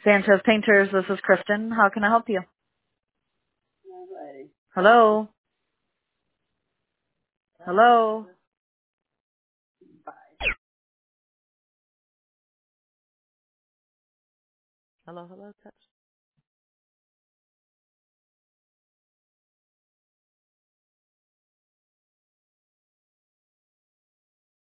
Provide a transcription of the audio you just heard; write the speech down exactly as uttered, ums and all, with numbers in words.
Sanchez Painters, this is Kristen. How can I help you? Hello? Hello? Hello, hello, touch.